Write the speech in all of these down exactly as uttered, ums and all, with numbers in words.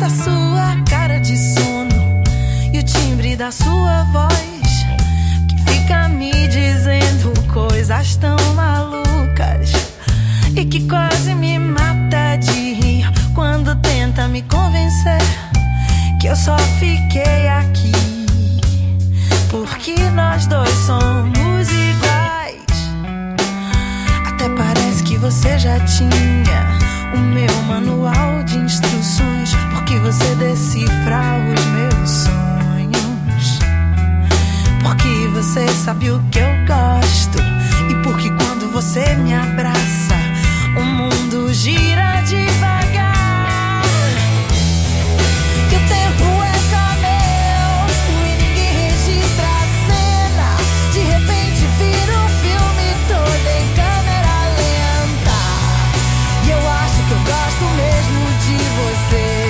essa sua cara de sono e o timbre da sua voz que fica me dizendo coisas tão malucas e que quase me mata de rir quando tenta me convencer que eu só fiquei aqui porque nós dois somos iguais. Até parece que você já tinha o meu manual de instruções, porque você decifra os meus sonhos, porque você sabe o que eu gosto e porque quando você me abraça o mundo gira devagar. Que o tempo é só meu e ninguém registra a cena. De repente vira um filme todo em câmera lenta e eu acho que eu gosto mesmo de você,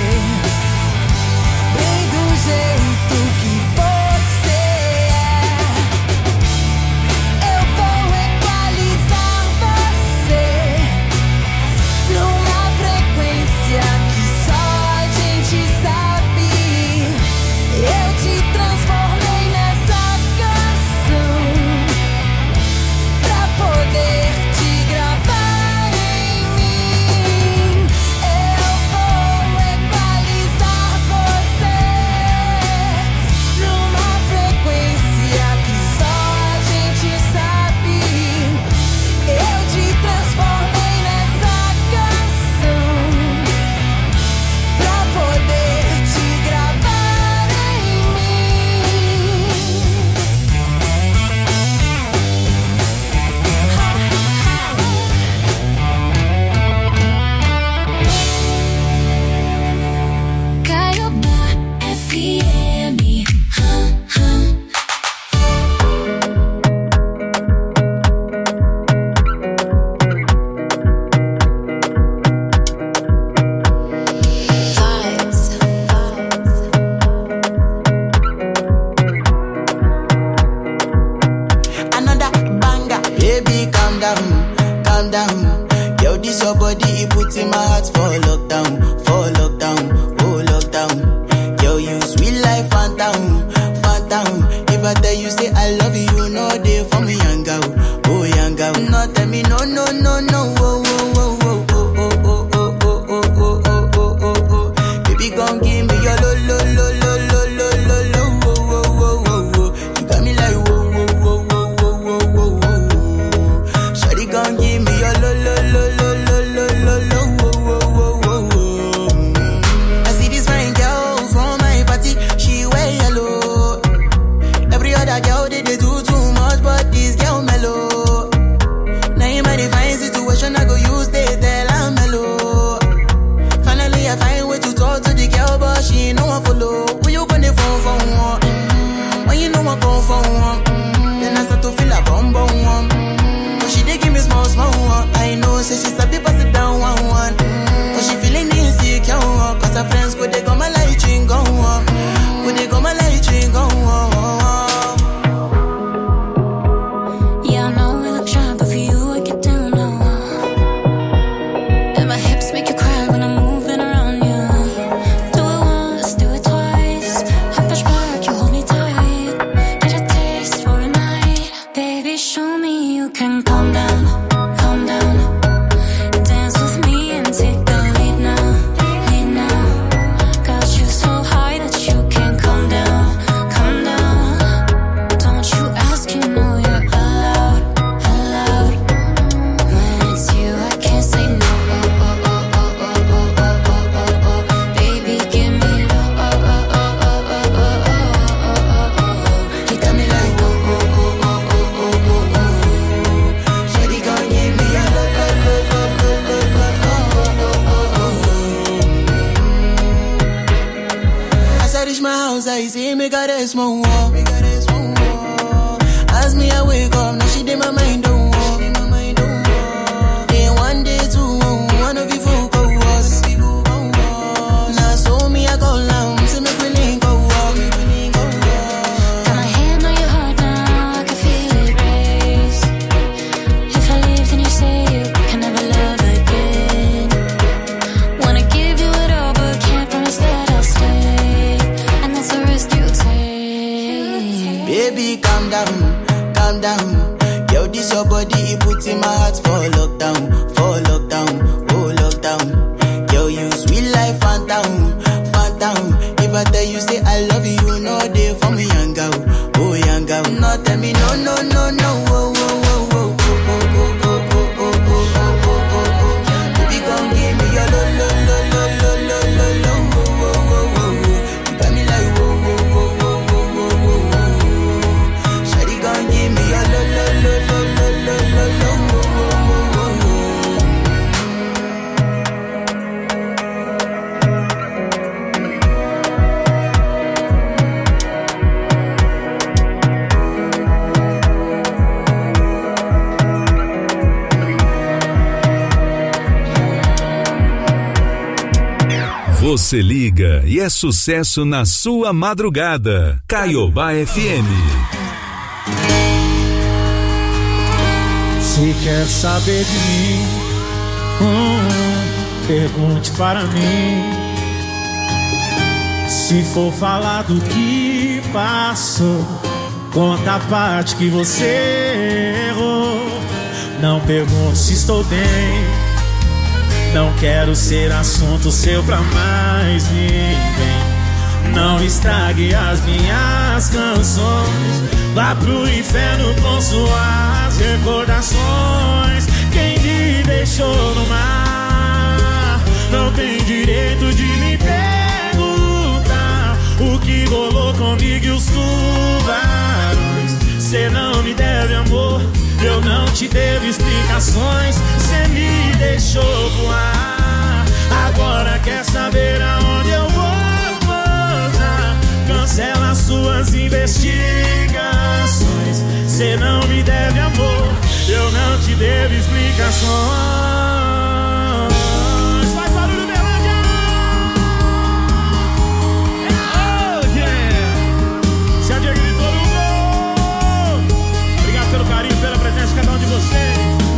bem do jeito que você é. Eu vou equalizar você numa frequência que só a gente sabe. Eu te transformei nessa canção pra poder te gravar em mim. Eu vou equalizar você numa frequência que só a gente sabe. Eu te transformei nessa canção pra poder te gravar em mim. Caiobá F M. Another banger. Baby, calm down, calm down. Yo, this your body, it puts in my heart for lockdown, for lockdown, oh lockdown. Yo, you sweet life, phantom, phantom. If I tell you say I love you, you know they for me, young girl, oh young girl. No, tell me no, no, no, no, oh, oh, oh, oh, oh, oh, oh, oh, oh, oh, oh, oh, oh, oh. Baby, gon' give me your lo, lo, lo, lo, lo, lo, lo, lo, oh, oh, oh, oh, oh. You got me like whoa, whoa, whoa, whoa, whoa, whoa, whoa, whoa. Shawty gon' give me your lo, lo, lo, lo, lo, lo, lo, lo, oh, oh, oh, oh, oh. I see this fine girl from my party, she wear yellow. Every other girl they, they do too much, but this girl mellow. Now in my divine situation, I go use they tell I'm mellow. Finally I find way to talk to the girl, but she ain't no one follow. Who you gonna phone for one? Mm-hmm. When you know I come for one, mm-hmm. Then I start to feel a bum bum one. Mm-hmm. But she dey give me small small one. I know say she sabi pass it down one one. Mm-hmm. But she feeling insecure one. Cause her friends go they go my light ring go on. Go they go my light ring go on. Yeah, I know we look shy, but for you I get down low. And my hips make you cry when I'm moving around you. Do it once, do it twice. I push back, you hold me tight. Get a taste for a night. Baby, show me you can calm down, calm down. Dance with me and take the lead now, lead now. Got you so high that you can't calm down, calm down. Don't you ask, you know you're allowed, allowed. When it's you, I can't say no. Oh, oh, oh, oh, oh, oh, oh, oh, oh, oh. Baby, give me low. Oh, oh, oh, oh, oh, oh, oh, oh, oh, oh. You got me like oh, oh, oh, oh, oh, oh, oh, oh. Shawty gon' give me a lo, lo, lo, lo, lo, lo, lo, oh, oh, oh, oh. As I reach my house, I see me got a small wall. Me got a small wall. As me I wake up, now she did my mind don't walk. Then one day two, one of you folk go was. Now so me I go down, see me willing go walk. Got my hand on your heart now, I can feel it race. If I leave, then you say you can never love again. Wanna give you it all, but can't promise that for lockdown, for lockdown, oh lockdown. Girl, you sweet life, phantom, phantom. If I tell you say I love you, you know they for me, young girl, oh young girl. No tell me no, no, no, no, oh, oh, oh, oh, oh, oh, oh, oh, oh, oh, oh, oh. Baby, come give me your lo, lo, lo, lo, lo, lo, lo, lo, oh, oh, oh, oh. You got me like whoa, whoa, whoa, whoa, whoa, whoa, whoa. Shawty, come give me your lo, lo, lo, lo, lo, lo, lo, lo, oh, oh, oh, oh. Você liga e é sucesso na sua madrugada. Caiobá F M. Se quer saber de mim, hum, pergunte para mim. Se for falar do que passou, conta a parte que você errou. Não pergunte se estou bem, não quero ser assunto seu pra mais ninguém. Não estrague as minhas canções, vá pro inferno com suas recordações. Quem me deixou no mar não tem direito de me perguntar o que rolou comigo e os tubarões. Cê não me deve amor, eu não te devo explicações. Cê me deixou voar, agora quer saber aonde eu vou pousar. Cancela suas investigações. Cê não me deve amor, eu não te devo explicações. Faz barulho, Berlândia! Oh, yeah! Se a Diego gritou no gol. Obrigado pelo carinho, pela presença de cada um de vocês.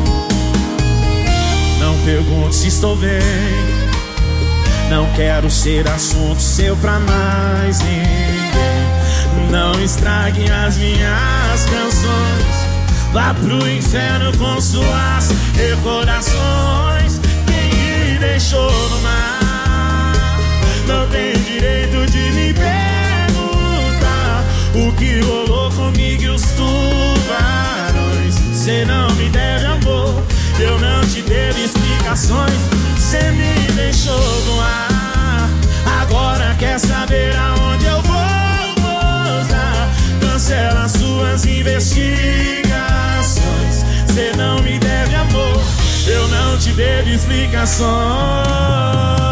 Não pergunte se estou bem, não quero ser assunto seu pra mais ninguém. Não estrague as minhas canções, vá pro inferno com suas recordações. Quem me deixou no mar não tem direito de me perguntar o que rolou comigo e os tubarões. Cê não me deve amor, eu não te devo explicações. Cê me deixou no ar, agora quer saber aonde eu vou pousar. Cancela suas investigações. Cê não me deve amor, eu não te devo explicações.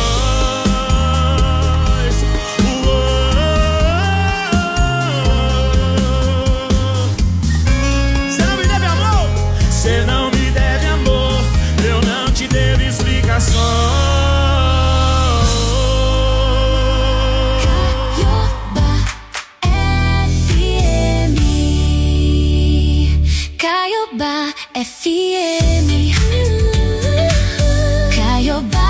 Cê não me deve amor, cê não me deve amor, eu não te devo explicações. Caiobá F M. Caiobá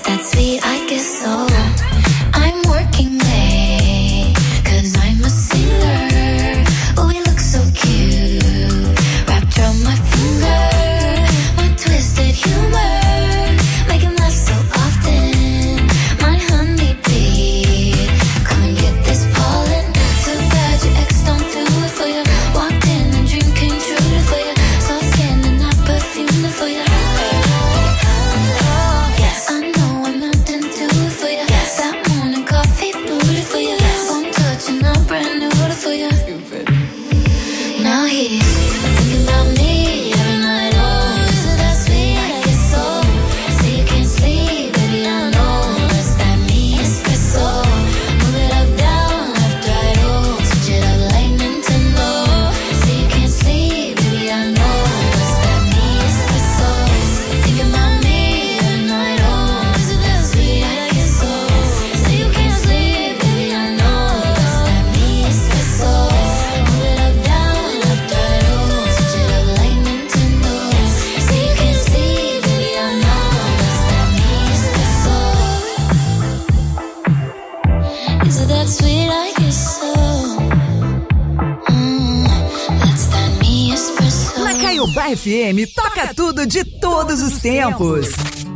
that sweet? I guess so. I'm working late, cause I'm a singer. Oh, we look so cute, wrapped around my finger. My twisted humor, make him laugh so often. My honeybee, come and get this pollen. Too bad your ex don't do it for you. Walked in and dream came true for you. Soft skin and not perfume for you. Yes, I know I'm not into it for you. Yes, that morning coffee booty for you. Yes, one touch and I'm brand new for you. Now he's thinking about me every night. Oh, is it that sweet? I guess so. Say you can't sleep, baby, I know. That's that me espresso. Move it up, down, left, right, oh. Switch it up like Nintendo. Say you can't sleep, baby, I know. That's that me espresso. Thinking about me every night. Oh, is it that sweet? I guess so. Say you can't sleep, baby, I know. That's that me espresso. Move it up, down, left, right, oh. Switch it up like Nintendo. Say you can't sleep, baby, I know. That's that me espresso. Is it that sweet? I guess so. Mm, that's that me espresso. Na Caiobá F M, toca tudo de todos os tempos.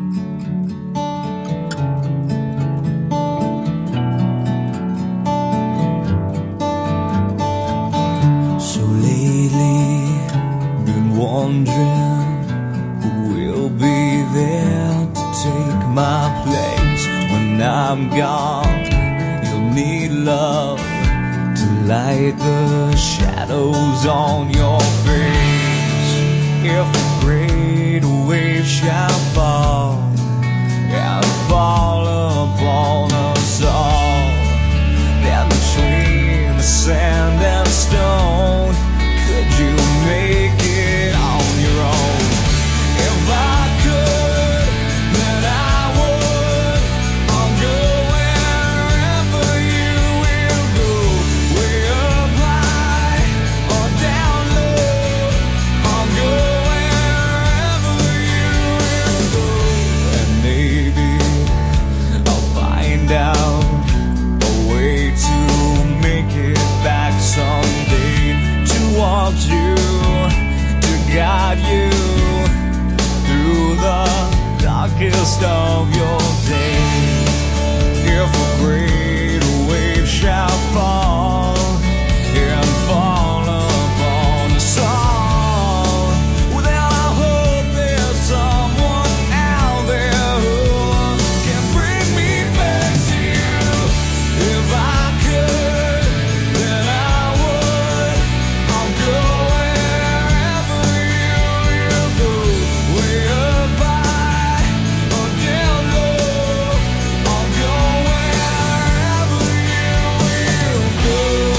So lately, been wondering who will be there to take my place when I'm gone. You'll need love to light the shadows on your face. If a great wave shall fall and fall upon us all, then between the sand and stone, could you make it on your own? If I could, then I would. I'll go wherever you will go, way up high or down low. I'll go wherever you will go, and maybe I'll find out a way to make it back someday, towards you, to guide you through the darkest of your days. If a great wave shall fall and fall upon us all, well, then I hope there's someone out there who can bring me back to you. If I could, then I would. I'll go wherever you will go, way up high or down low. I'll go wherever you will go.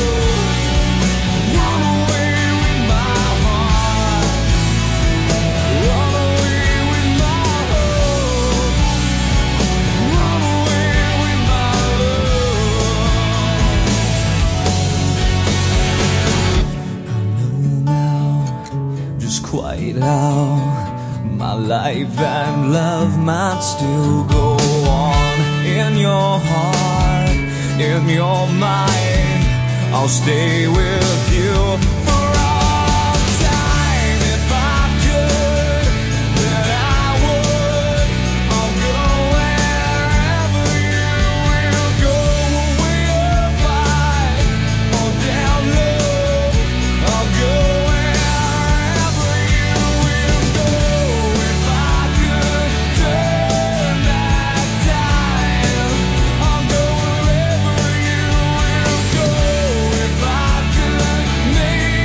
Run away with my heart, run away with my hope, run away with my love. I know now just quite how my life and love might still go on. In your heart, in your mind, I'll stay with you for all time. If I could, then I would. I'll go wherever you will go, way up high or down low. I'll go wherever you will go. If I could turn back time, I'll go wherever you will go. If I could make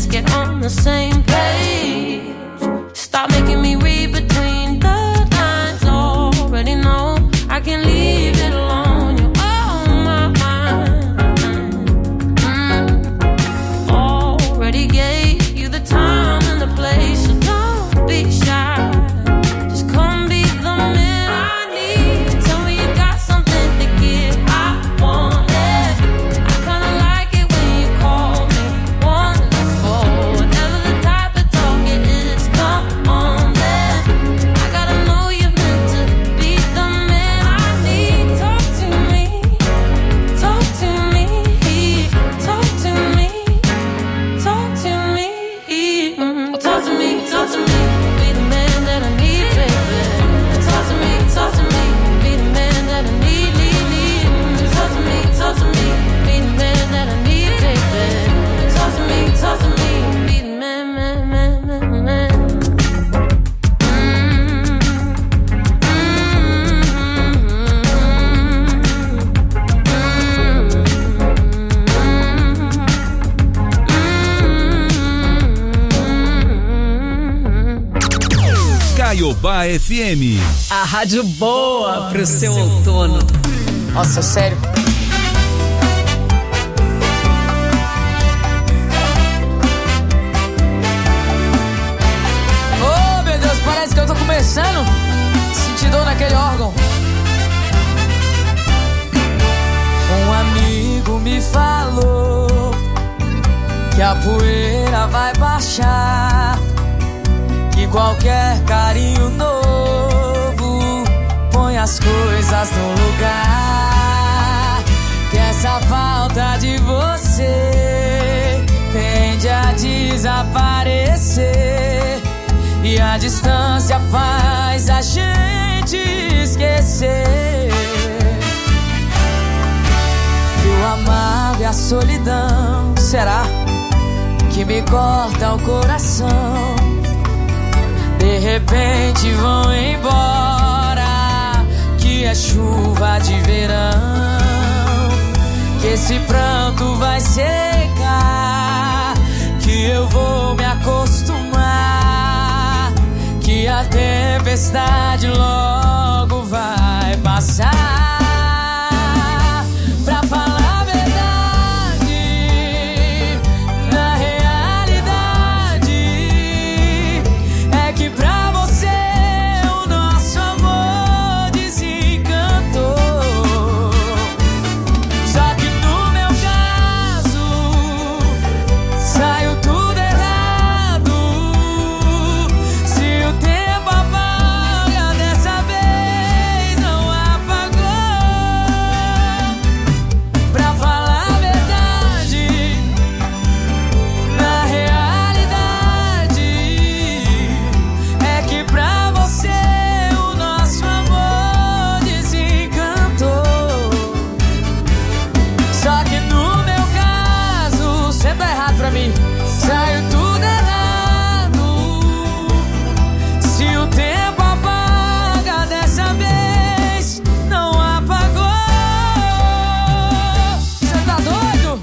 get on the same page. Stop making me read between the lines. Already know I can leave it alone. You're on my mind. Mm. Already gave you the time and the place, so don't be shy. Just come be the man I need. Tell me you got something to give. I want it. I kinda like it when you call me wonderful. Whatever the type of talk it is, come on then. I gotta know you're meant to be the man I need. Talk to me, talk to me, talk to me, talk to me, mm, talk to me, talk to me. Be the man that I need, baby. Talk to me, talk to me. Be the man that I need, need, need. Mm, talk to me, talk to me. Be the man that I need, baby. Talk to me, talk to me. Be the man, man, man, man, man. Caiobá F M. A rádio boa pro seu outono. Nossa, sério. Oh, meu Deus, parece que eu tô começando a sentir dor naquele órgão. Um amigo me falou que a poeira vai baixar, que qualquer carinho novo põe as coisas no lugar, que essa falta de você tende a desaparecer e a distância faz a gente esquecer que o amargo e a solidão será que me corta o coração. De repente vão embora, que é chuva de verão, que esse pranto vai secar, que eu vou me acostumar, que a tempestade logo vai passar. Pra falar a verdade, na realidade é que pra você o nosso amor desencantou. Só que no meu caso saiu tudo errado. Se o tempo apaga, dessa vez não apagou. Pra falar a verdade, na realidade é que pra você o nosso amor desencantou. Só que no meu caso cê tá errado pra mim. Saiu tudo errado. Se o tempo apaga, dessa vez não apagou. Cê tá doido?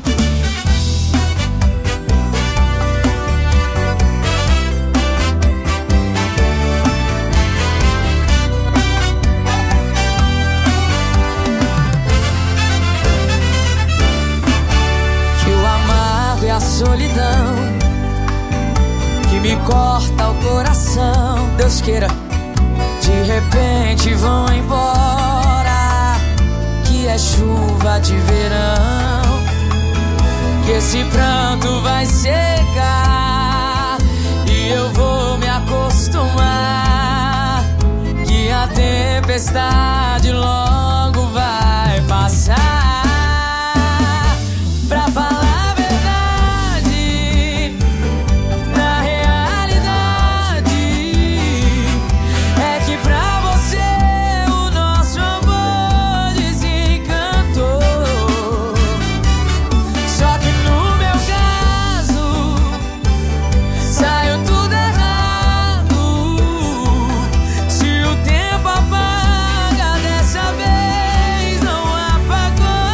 Que o amargo e a solidão que me corta o coração, Deus queira, de repente vão embora, que é chuva de verão, que esse pranto vai secar e eu vou me acostumar, que a tempestade logo vai passar. Pra falar a verdade, na realidade é que pra você o nosso amor desencantou. Só que no meu caso saiu tudo errado. Se o tempo apaga, dessa vez não apagou.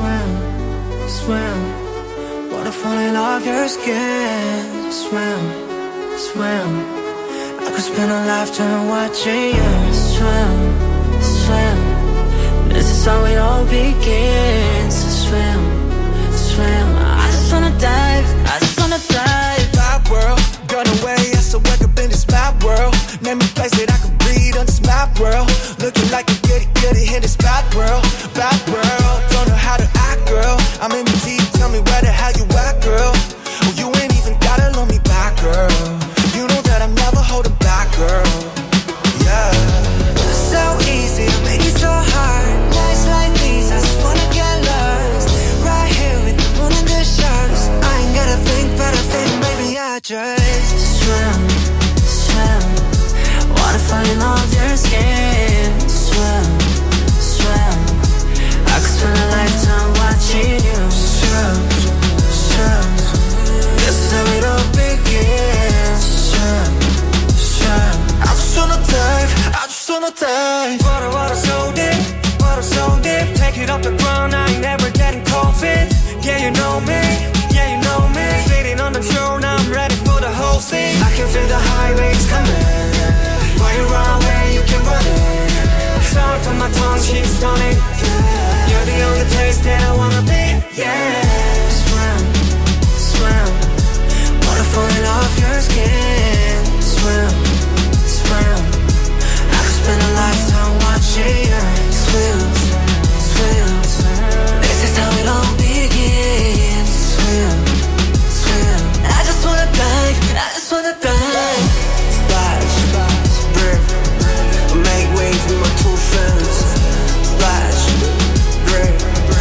swim, swim. Wanna fall in love your skin. Swim, swim. I could spend a lifetime watching you swim, swim. This is how it all begins. Swim, swim. I just wanna dive, I just wanna dive. My world, gone away, I still wake up in this map world. Name a place that I could breathe on this map world. Looking like a goody goody in this bad world, bad world. Don't know how to act, girl. I'm in the deep, tell me where the hell you at, girl. Oh, you ain't even gotta love me back, girl. You know that I'm never holding back, girl. Yeah. So easy to make it so hard. Nights like these, I just wanna get lost. Right here with the moon and the stars. I ain't gotta think, but I think maybe I just swim, swim. Wanna fall in love your skin. Swim, swim. I could spend a lifetime watching you swim, swim. This is how it all begins. Swim, swim. I just wanna dive, I just wanna dive. Water, water so deep, water so deep. Take it off the ground, I ain't never getting cold feet. Yeah, you know me, yeah, you know me. Sitting on the throne, I'm ready for the whole thing. I can feel the high waves coming. While you run away, you can run it. Start on my tongue, she's stunning. You're the only place that I wanna be. Yeah. Swim, swim. Wanna fall in off your skin. Swim, swim. I could spend a lifetime watching you swim, swim, swim. This is how it all begins. Swim, swim. I just wanna dive, I just wanna dive. Splash, splash, drip. Make waves with my two friends. Splash, drip.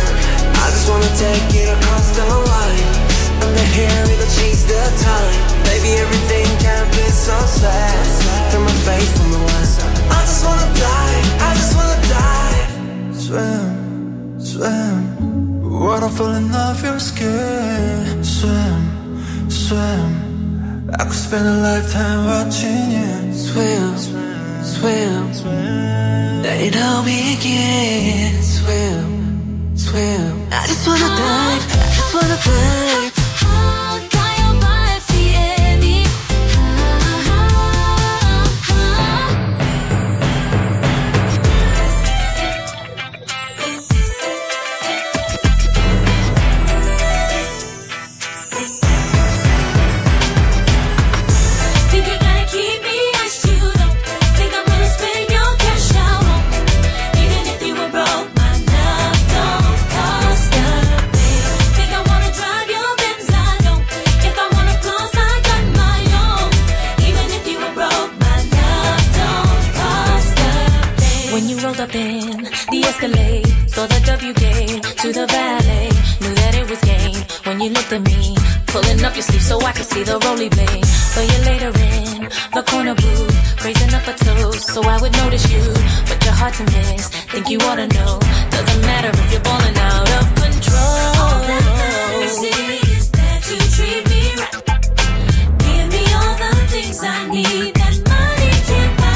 I just wanna take it across the line. Under here, it'll change the time. Baby, everything can be so sad. Through my face from the west. I just wanna dive, I just wanna dive. Swim, swim. Waterfall in love your skin. Swim, swim. I could spend a lifetime watching you swim, swim, swim. Let it all begin. Swim, swim. I just wanna dive, I just wanna dive. Up in the Escalade, saw the W game to the valet, knew that it was game when you looked at me, pulling up your sleeve so I could see the roly blade. So you later in the corner booth, raising up a toast so I would notice you, but you're hard to miss, think you ought to know, doesn't matter if you're balling out of control. All that matters is that you treat me right, give me all the things I need that money can't buy.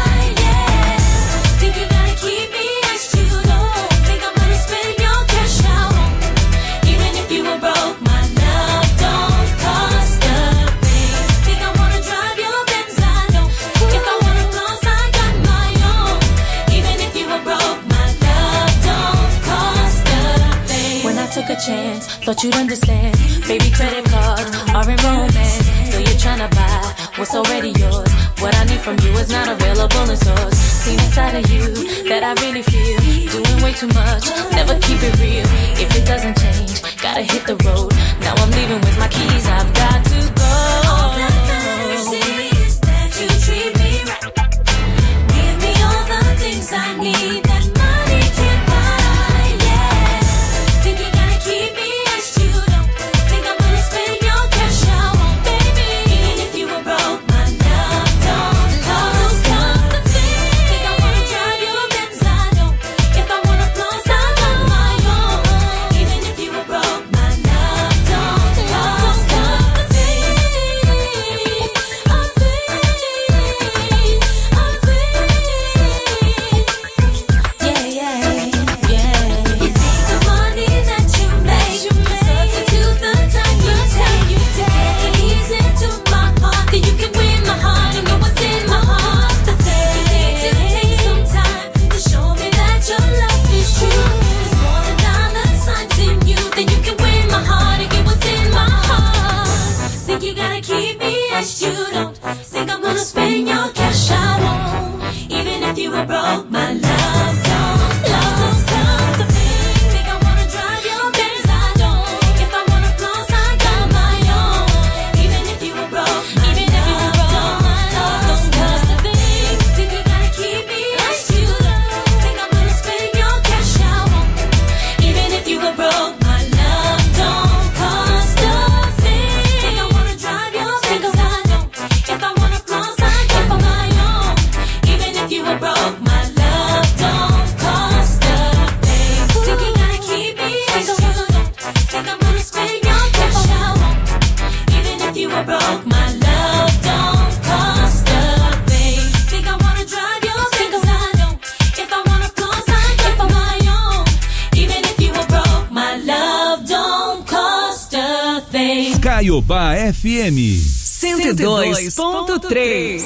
Took a chance, thought you'd understand. Baby, credit cards are in romance. So you're trying to buy what's already yours. What I need from you is not available in stores. Seen inside of you that I really feel. Doing way too much, never keep it real. If it doesn't change, gotta hit the road. Now I'm leaving with my keys, I've got to go. All that matters is that you treat me right. Give me all the things I need that money can't buy. Cause Yes, you don't think I'm gonna spend your cash. I won't, even if you were broke. My love don't, love don't cost a thing. Think I wanna drive your Benz? I don't. If I wanna floss, I got my own. Even if you were broke, even if you were broke, my love don't cost a thing. Think you gotta keep me? Yes, you don't think I'm gonna spend your cash. I won't, even if you were broke. My love don't cost a thing. Think I wanna drive your Benz? I don't. If I wanna floss, I got my own. Even if you were broke, my love don't cost a thing. Think you gotta keep me? Yes, you don't think I'm gonna spend your cash. I won't, even if you were broke. My love don't cost a thing. Think I wanna drive your Benz? I don't. If I wanna floss, I got my own. Even if you were broke, my love don't cost a thing. Caiobá F M. cento e dois ponto três.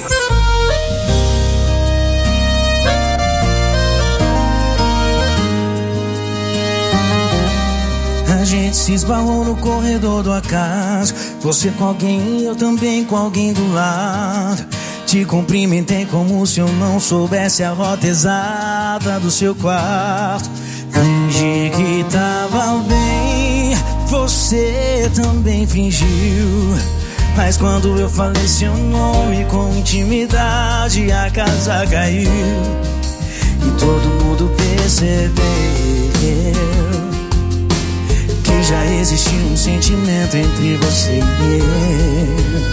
A gente se esbarrou no corredor do acaso. Você com alguém e eu também com alguém do lado. Te cumprimentei como se eu não soubesse a rota exata do seu quarto. Fingi que tava bem, você também fingiu. Mas quando eu falei seu nome com intimidade, a casa caiu. E todo mundo percebeu que já existia um sentimento entre você e eu.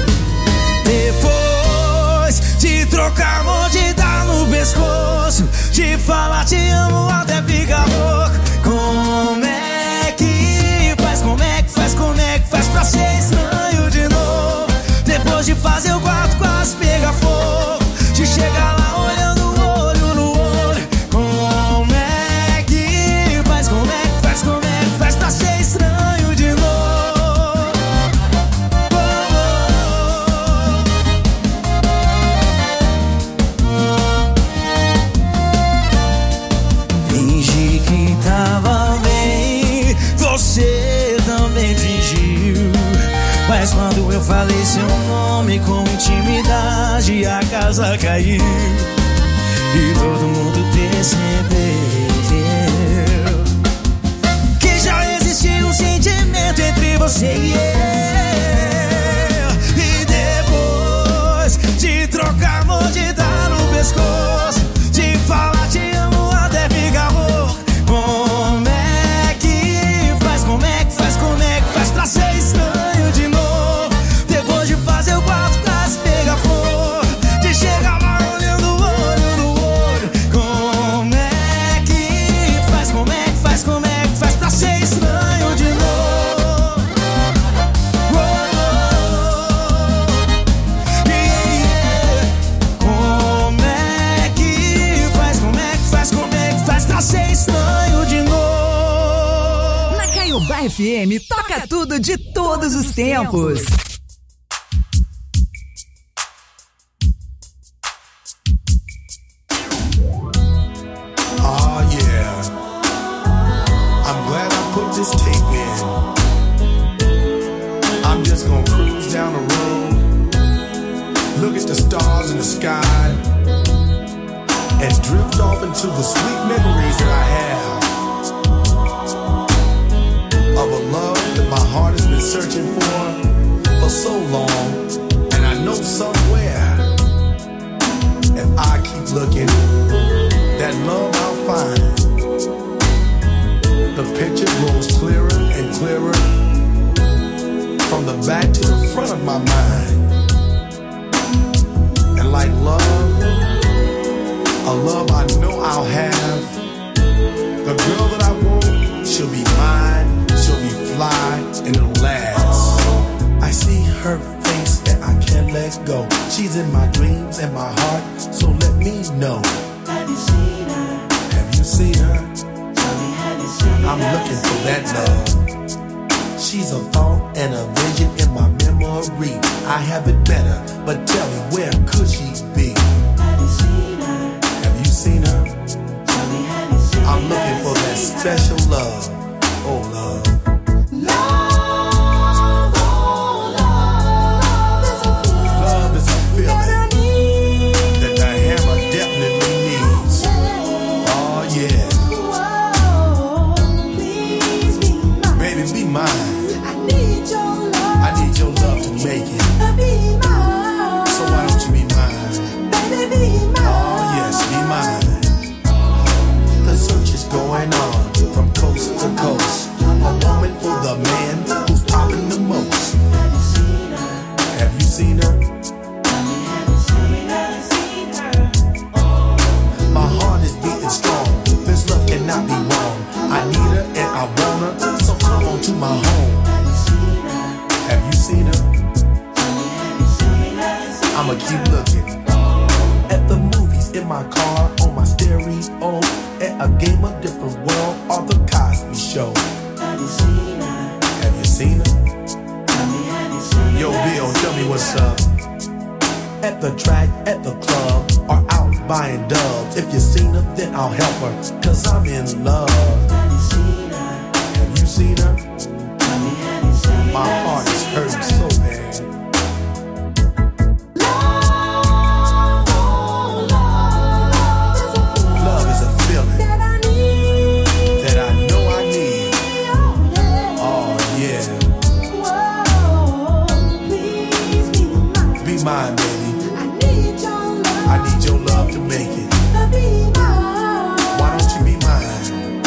Depois de trocar amor, de dar no pescoço, de falar te amo até ficar louco. Como é que faz, como é que faz, como é que faz pra ser estranho de novo? Depois de fazer o quarto quase pegar fogo, de chegar lá olhando olho no olho. Como é que faz, como é que faz, como é que faz pra ser estranho de novo? Fingi que tava bem, você também fingiu. Mas quando eu falei seu nome com intimidade, a casa caiu. E todo mundo percebeu que já existia um sentimento entre você e eu. E depois de trocar amor, de dar no pescoço, de falar te amo até ficar louco. Como é que faz, como é que faz, como é que faz pra ser estranho de novo? Depois de fazer o quarto quase pegar fogo, de chegar lá olhando olho no olho. Como é que faz, como é que faz, como é que faz pra ser estranho de novo? Oh, oh, yeah. Como é que faz, como é que faz, como é que faz pra ser estranho de novo? Na Caiobá F M, toca tudo de todos os tempos. Oh yeah, I'm glad I put this tape in. I'm just gonna cruise down the road, look at the stars in the sky, and drift off into the sweet memories that I have of a love that my heart has been searching for for so long. And I know somewhere, if I keep looking, that love I'll find. The picture grows clearer and clearer, from the back to the front of my mind. And like love, a love I know I'll have, the girl that I want, she'll be mine, she'll be fly, and it'll last. I see her face and I can't let go. She's in my dreams and my heart, so let me know. Have you seen her? Have you seen her? Tell me, have you seen her? I'm looking for that love. She's a thought and a vision in my memory. I have it better, but tell me, where could she be? Have you seen her? Have you seen her? Tell me, have you seen her? I'm looking for that special love. Oh, love. Love, oh, love, love is a from coast to coast. A woman for the man who's popping the most. Have you seen her? My heart is beating strong. This love cannot be wrong. I need her and I want her, so come on to my home. Have you seen her? I'ma keep looking. At the movies, in my car, on my stereo, at a game of different world, or the Cosby Show. Have you seen her? Have you seen her? Yo, Bill, tell me what's up. At the track, at the club, or out buying dubs. If you seen her, then I'll help her, cause I'm in love. Have you seen her? Have you seen her? My heart is hurting so bad. Love is a feeling that I need, that I know I need. Oh yeah. Be mine, baby. I need your love to make it. Why don't you be mine?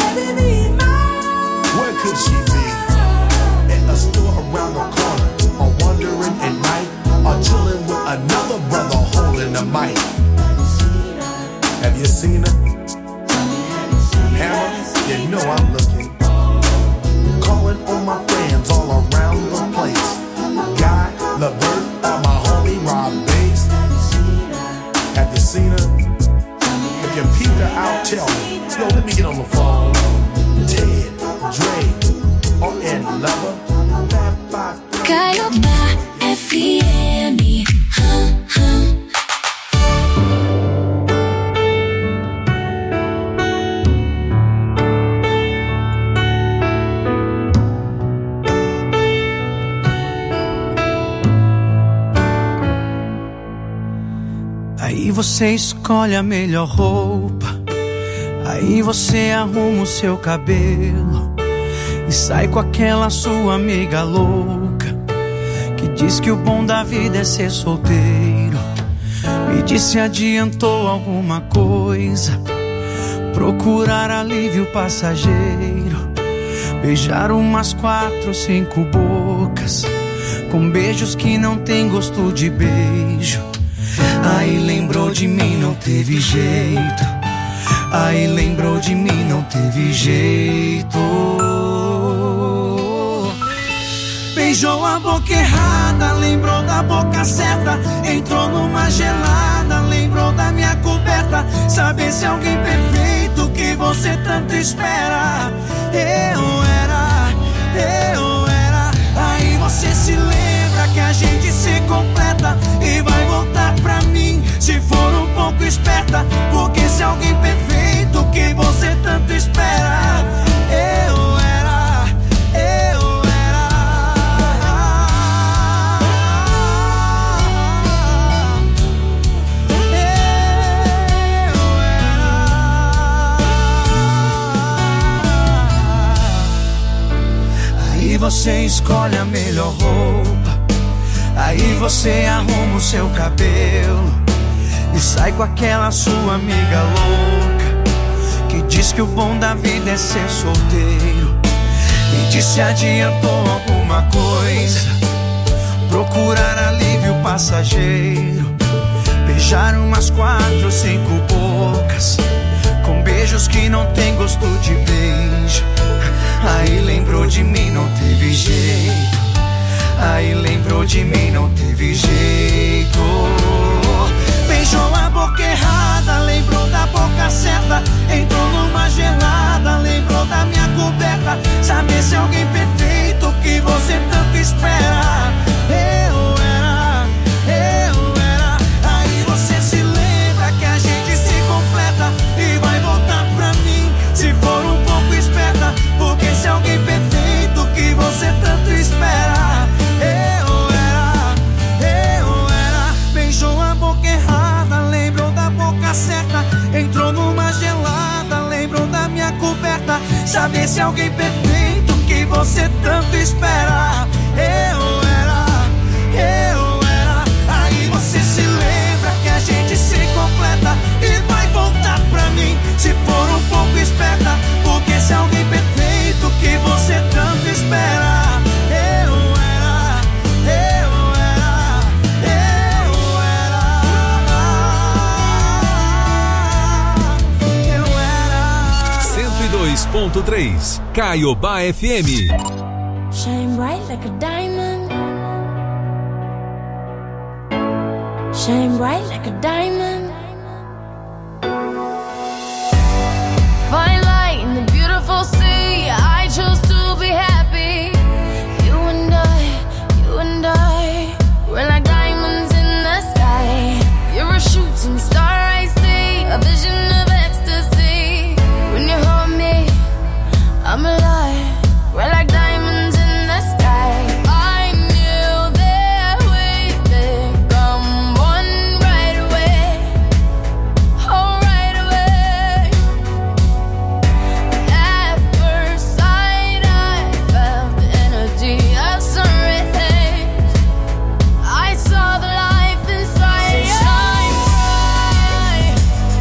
Where could she be? At a store around the corner, or wandering at night, or chilling with another brother holding a mic. Have you seen her? Hammer, you know I'm looking. Calling on my friends all around the place. Guy, LeVert, or my homie Rob Bass. Have you seen her? If you peeped her out, tell me. Yo, let me get on the phone. Ted, Dre, or Eddie Lover. Caiobá F M. Hum, hum. Aí você escolhe a melhor roupa, aí você arruma o seu cabelo e sai com aquela sua amiga louca que diz que o bom da vida é ser solteiro. Me diz se adiantou alguma coisa, procurar alívio passageiro, beijar umas quatro, cinco bocas com beijos que não tem gosto de beijo. Aí lembrou de mim, não teve jeito. Aí lembrou de mim, não teve jeito. Beijou a boca errada, lembrou da boca certa. Entrou numa gelada, lembrou da minha coberta. Saber se alguém perfeito que você tanto espera. Eu era, eu era. Aí você se lembra que a gente se completa e vai voltar pra mim se for um pouco esperta. Porque se alguém perfeito que você tanto espera. Eu era, eu era. Eu era. Aí você escolhe a melhor roupa, aí você arruma o seu cabelo e sai com aquela sua amiga louca que diz que o bom da vida é ser solteiro. Me diz se adiantou alguma coisa, procurar alívio passageiro, beijar umas quatro, cinco bocas com beijos que não tem gosto de beijo. Aí lembrou de mim, não teve jeito. Aí lembrou de mim, não teve jeito. Beijou a boca errada, lembrou da boca certa. Entrou numa gelada, lembrou da minha coberta. Saber se alguém perfeito que você tanto espera. Eu era, eu era. Aí você se lembra que a gente se completa e vai voltar pra mim se for um pouco esperta. Porque se alguém perfeito que você tanto espera. Eu era, eu era. Beijou a boca errada, lembrou da boca certa. Entrou numa gelada, lembrou da minha coberta. Saber se alguém perfeito que você tanto espera. Eu era, eu era. Aí você se lembra que a gente se completa e vai voltar pra mim se for um pouco esperta. Porque se alguém dois ponto três. Caiobá F M. Shine bright like a diamond. Shine bright like a diamond. Fine light in the beautiful sea. I chose to be happy. You and I, you and I, we're like diamonds in the sky. You're a shooting star, I see, a vision of ecstasy. When you hold me, I'm alive. We're like diamonds in the sky. I knew that we'd become one right away. Oh, right away. At first sight, I felt the energy of sun rays. I saw the life inside you. Shine bright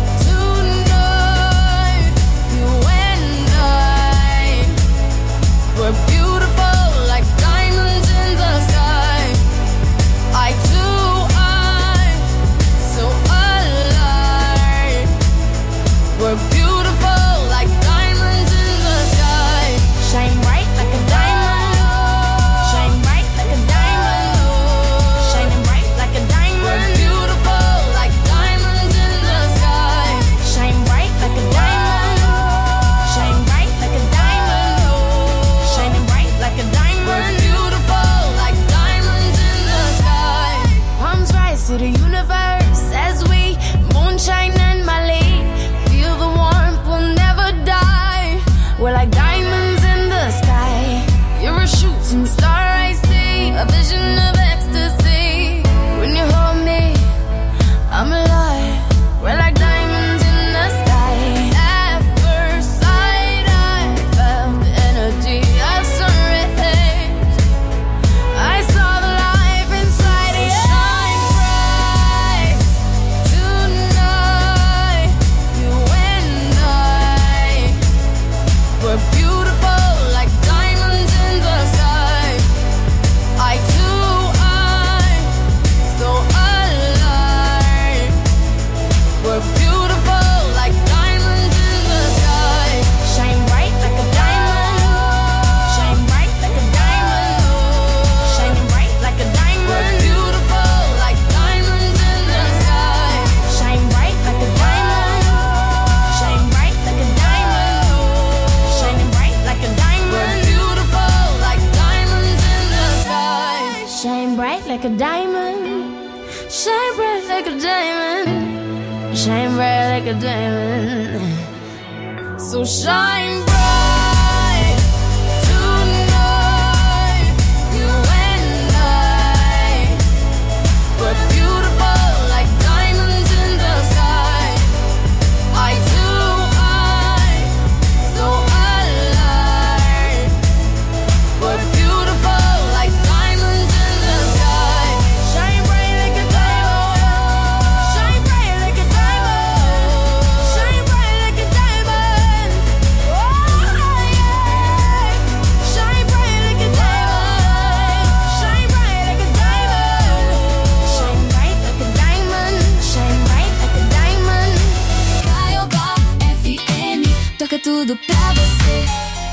tonight. You and I, we're beautiful like diamonds in the sky. I too, I'm so alive. We're beautiful like diamonds in the sky. Shine bright like a diamond. Shine bright like a diamond. Shining bright like a diamond. We're beautiful like diamonds in the sky. Shine bright like a diamond. Shine bright like a diamond. Shining bright like a diamond. We're beautiful like diamonds in the sky. Palms rise to the universe as we moonshine and Mali. Feel the warmth, we'll never die. We're like diamonds in the sky. You're a shooting star, I see, a vision of ecstasy. When you hold me, I'm alive. We're like diamonds in the sky. At first sight, I felt the energy of sun rays. I saw the life inside you. Shine bright tonight. You and I, we're beautiful like diamonds in the sky. I too, I'm so alive. We're beautiful like diamonds in the sky. Shine bright like a diamond. Shine bright like a diamond. Shining bright like a diamond. We're beautiful like diamonds in the sky. Shine bright like a diamond. Shine bright like a diamond. Shining bright like a diamond. We're beautiful like diamonds in the sky. Shine bright like a diamond. Shine bright like a diamond. Shine bright like a diamond. So shine bright tonight. You and I, we're beautiful like diamonds in the sky. I too, I'm so alive. We're beautiful like diamonds in the sky. Shine bright like a diamond. Shine bright like a diamond. Shine bright like a diamond. Oh yeah. Shine bright like a diamond. Shine bright like a diamond. Shine bright like a diamond. Shine bright like a diamond. Caiobá F M, toca tudo pra você.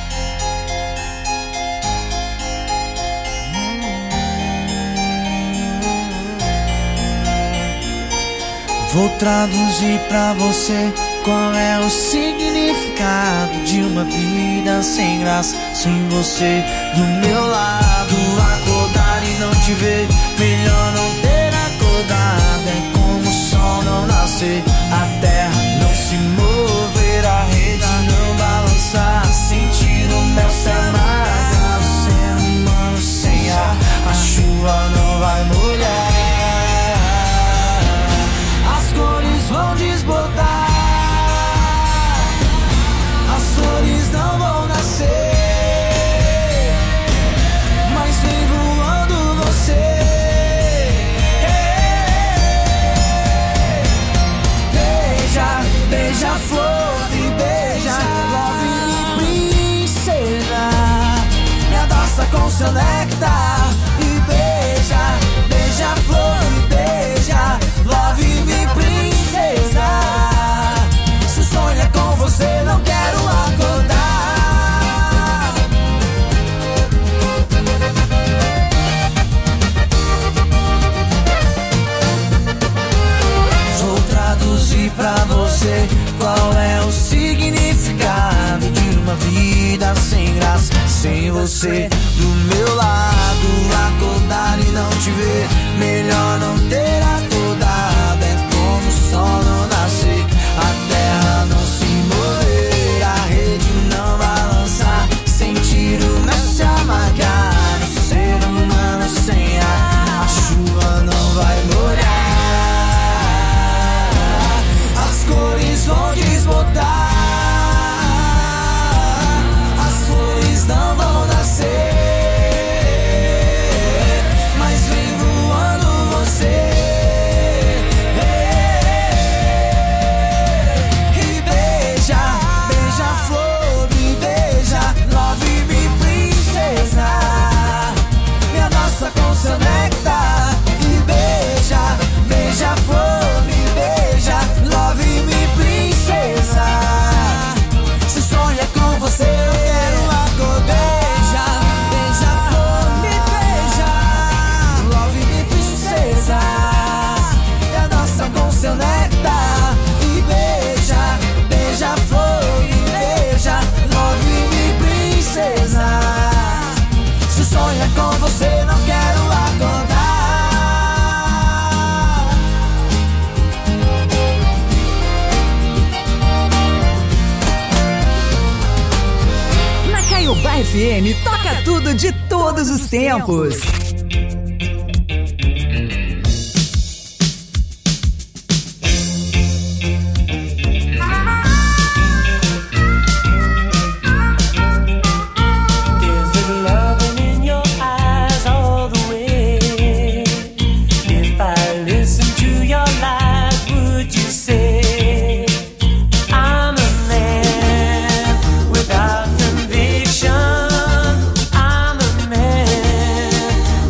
Vou traduzir pra você qual é o significado de uma vida sem graça, sem você do meu lado. Acordar e não te ver, melhor não ter acordado. É como o sol não nascer, a terra não se mover, a rede não balançar, sentir o mel se amargar. O ser humano sem ar, a chuva não vai molhar. As cores vão desbotar, as flores não vão nascer, mas vem voando você. Beija, beija a flor e beija, love me princesa. Me abraça com seu néctar e beija, beija a flor e beija, love me princesa. Se sonha com você, não quero acordar. vida sem graça, sem você do meu lado. Acordar e não te ver, melhor não ter acordado. É como o sol não nascer, a terra não se mover, a rede não balançar, sentir o mar se amargar. O ser humano sem ar, a chuva não vai molhar, as cores vão desbotar, as flores não vão nascer, mas vem voando você. E beija, beija a flor, me beija, love me princesa, me abraça com seu néctar. E beija, beija a flor, me beija, love me princesa, se sonha com você eu quero acordar. Beija, beija a flor, me beija, love me princesa, me abraça com seu néctar. E beija, beija a flor, me beija, love me princesa, se sonha com você não quero acordar. Na Caiobá F M, toca tudo de todos os tempos. Is there loving in your eyes all the way? If I listen to your lies, would you say I'm a man without conviction? I'm a man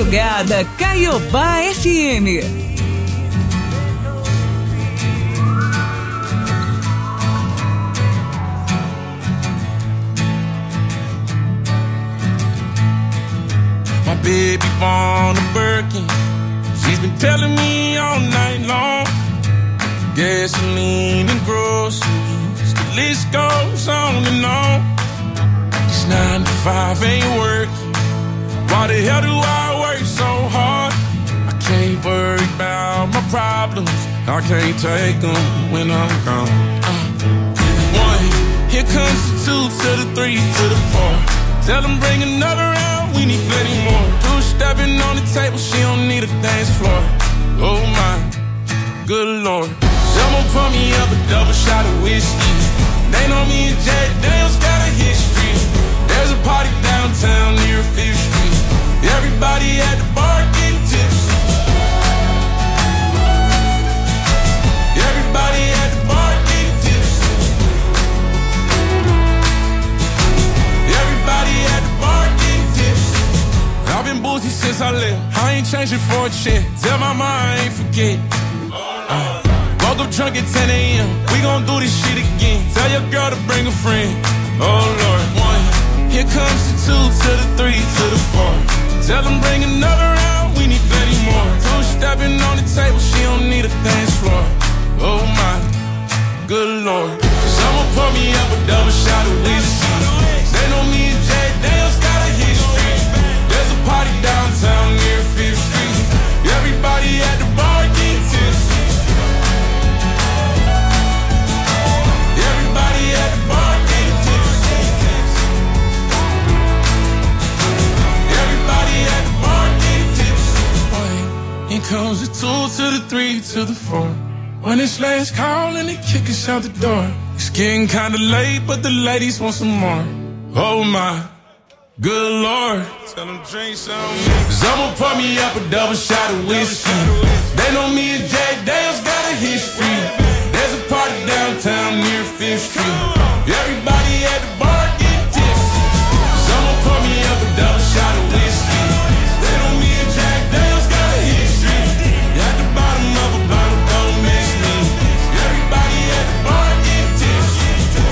madrugada, Caiobá F M. My baby born a Birkin. She's been telling me all night long. Gasoline and groceries, the list goes on and on. It's nine to five, ain't working. Why the hell do I work so hard? I can't worry about my problems. I can't take them when I'm gone. Uh, one, here comes the two to the three to the four. Tell them bring another round, we need plenty more. Two stepping on the table, she don't need a dance floor. Oh my, good lord. Someone pour me up a double shot of whiskey. They know me and Jack Daniels got a history. There's a party downtown near Fifth Street. Everybody at the bar getting tipsy. Everybody at the bar getting tipsy. Everybody at the bar getting tipsy. I've been boozy since I left. I ain't changing for a check. Tell my mom I ain't forget. Uh, woke up drunk at ten a.m. We gon' do this shit again. Tell your girl to bring a friend. Oh Lord, one. Here comes the two to the three to the four. Tell them bring another round, we need plenty more. Two stepping on the table, she don't need a dance floor. Oh my, good lord. Someone pour me up a double shot of whiskey. They know me and Jack Daniels got a history. There's a party downtown near Fifth Street. Everybody at the bar getting tipsy. Everybody at the bar getting tipsy. Everybody at the bar getting tipsy. Here comes the two to the three to the four. When it's last call and they kick us out the door. It's getting kinda late, but the ladies want some more. Oh my, good lord. Tell them drink some. Someone pour me up a double shot of whiskey. They know me and Jack Daniels got a history. There's a party downtown near Fifth Street. Everybody at the bar getting tipsy. Someone pour me up a double shot of whiskey. They know me and Jack Daniels got a history. At the bottom of a bottle, don't miss me. Everybody at the bar getting tipsy.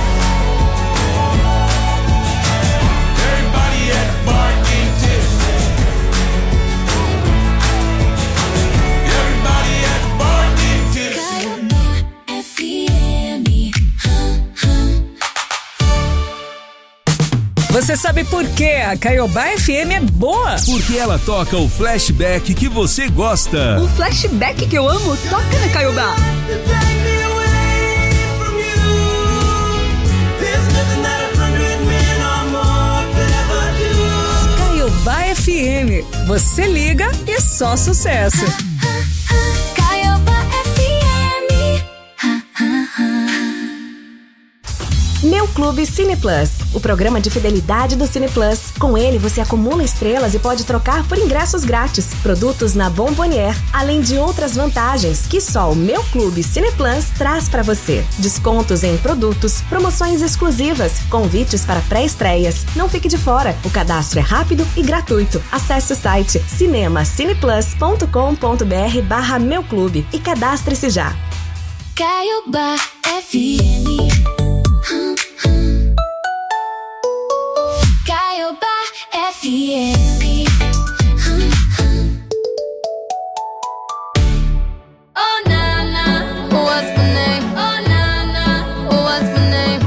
Everybody at the bar getting tipsy. Everybody at the bar getting tipsy. Você sabe por que a Caiobá F M é boa? Porque ela toca o flashback que você gosta. O flashback que eu amo toca na Caiobá. Caiobá F M. Você liga e só sucesso. Meu Clube Cine Plus, o programa de fidelidade do Cine Plus. Com ele, você acumula estrelas e pode trocar por ingressos grátis, produtos na Bombonier, além de outras vantagens que só o Meu Clube Cine Plus traz para você. Descontos em produtos, promoções exclusivas, convites para pré-estreias. Não fique de fora, o cadastro é rápido e gratuito. Acesse o site cinemacineplus.com.br barra Meu Clube e cadastre-se já. Caiobá F M. Caiobá F M. Oh na na, what's my name? Oh na na, what's my name?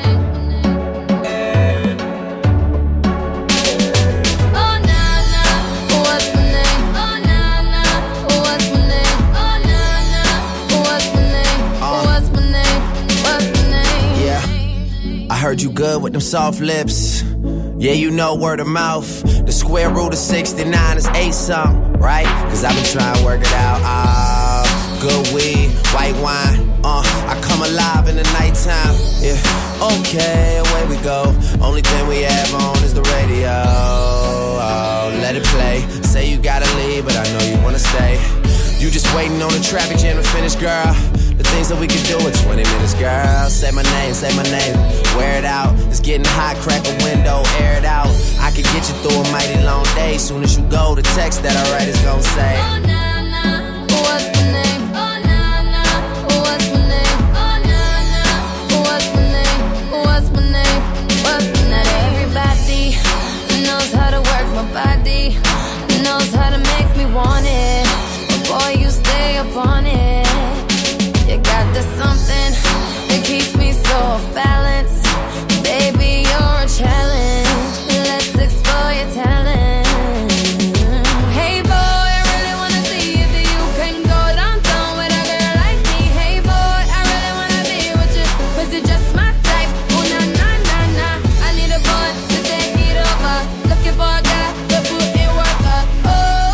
Oh na na, what's my name? Oh na na, what's my name? Oh na na, what's my name? What's my name? What's my name? Yeah, I heard you good with them soft lips. Yeah, you know word of mouth. The square root of sixty-nine is eight something, right? Cause I've been trying to work it out. Ah, good weed, white wine. Uh, I come alive in the nighttime. Yeah, okay, away we go. Only thing we have on is the radio. Oh, let it play. Say you gotta leave, but I know you wanna stay. You just waiting on the traffic jam to finish, girl. The things that we can do in twenty minutes, girl. Say my name, say my name. Wear it out. It's getting hot, crack a window, air it out. I could get you through a mighty long day. Soon as you go, the text that I write is gonna say, oh nah nah, what's my name? Oh nah nah, what's my name? Oh nah nah, what's my name? What's my name? What's my name? Everybody knows how to work my body, knows how to make me want it. But boy, you stay up on it. You got this something that keeps me so off balance. Baby, you're a challenge. Let's explore your talent. Hey boy, I really wanna see if you can go downtown with a girl like me. Hey boy, I really wanna be with you, 'cause you're just my type. Oh na na na na, I need a boy to take it over. Looking for a guy to put in work. Oh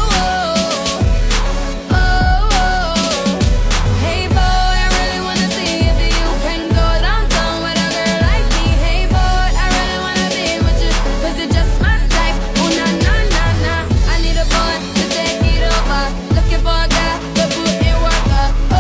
oh oh oh. Hey boy, I really wanna see if you can go downtown with a girl like me. Hey boy, I really wanna be with you, 'cause you're just my type. Oh na na na na, I need a boy to take it over. Looking for a guy to put in work. Oh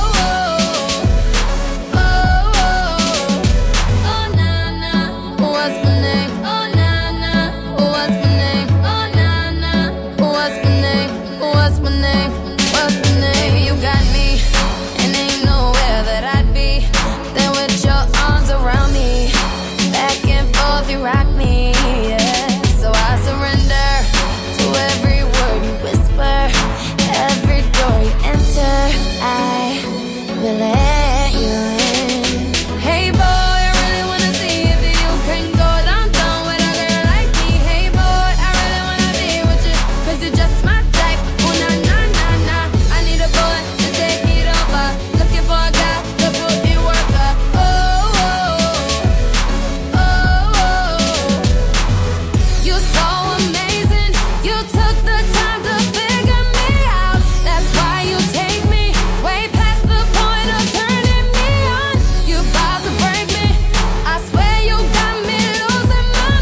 oh oh oh na na, what's my name? Oh na na, what's my name? Oh na na, what's my name? What's my name? What's my name? You got me, and ain't nowhere that I'd be than with your arms around me. Back and forth, you rock me, yeah. So I surrender to every word you whisper, every door you enter. I will let you in. Hey boy, I really wanna see if you can go downtown with a girl like me. Hey boy, I really wanna be with you, 'cause you're just my type. Oh na na na na, I need a boy to take it over. Looking for a guy to put in work. Oh oh oh oh. You're so amazing. You took the time to figure me out. That's why you take me way past the point of turning me on. You about to break me. I swear you got me losing my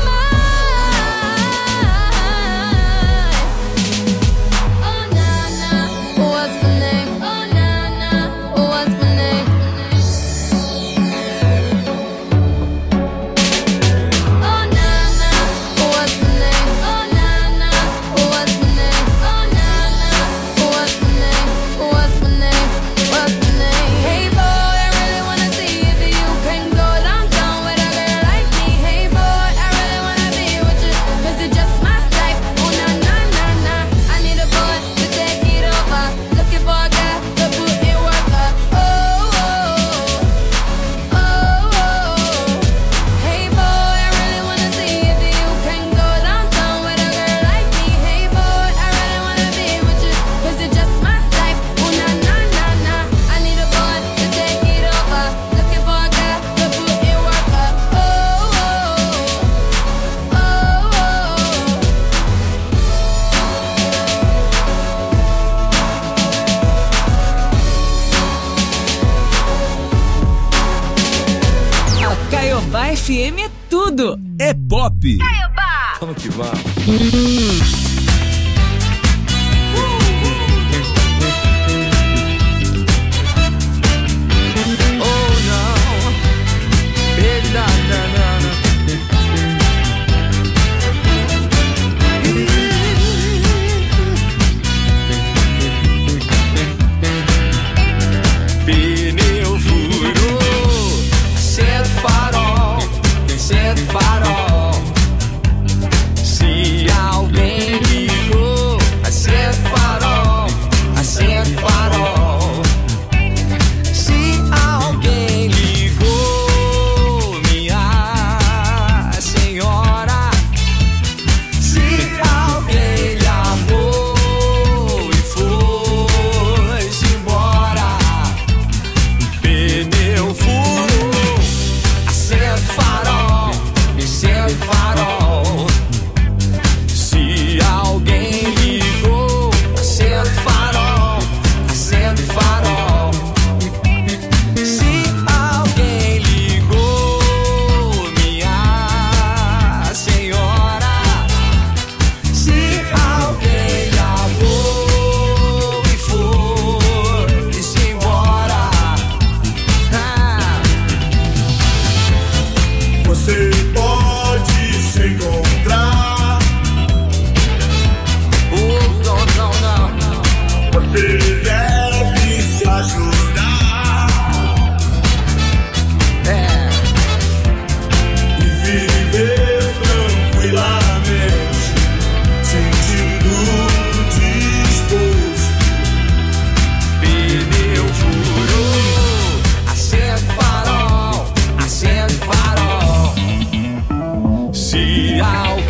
mind. Oh na na, what's my name? Oh na na, what's my name? Oh na na, what's my name? Oh na na, what's my name? Oh na na, what's my name? What's my name? What's my name? Hey boy, I really wanna see if you can go downtown with a girl like me. Hey boy, I really wanna be with you, 'cause you're just my type. Oh na na na na, I need a boy to take it over. Looking for a guy to put in work. Oh oh oh oh. Hey boy, I really wanna see if you can go downtown with a girl like me. Hey boy, I really wanna be with you, 'cause you're just my type. Oh na na na na, I need a boy to take it over. Looking for a guy to put in work. Oh oh oh oh. A Caiobá F M é tudo. É pop. Caiobá. Vamos que vamos. Oh no, big da da da. Pneu furou, cedo farol, cedo farol. Se alguém me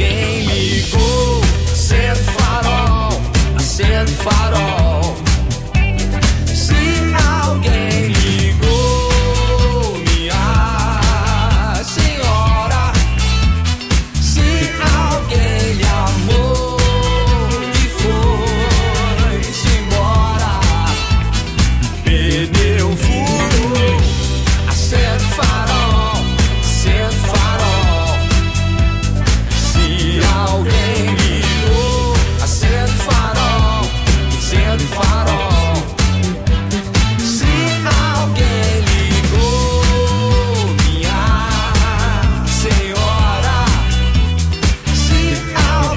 Ninguém ligou, acende o farol, acende o farol.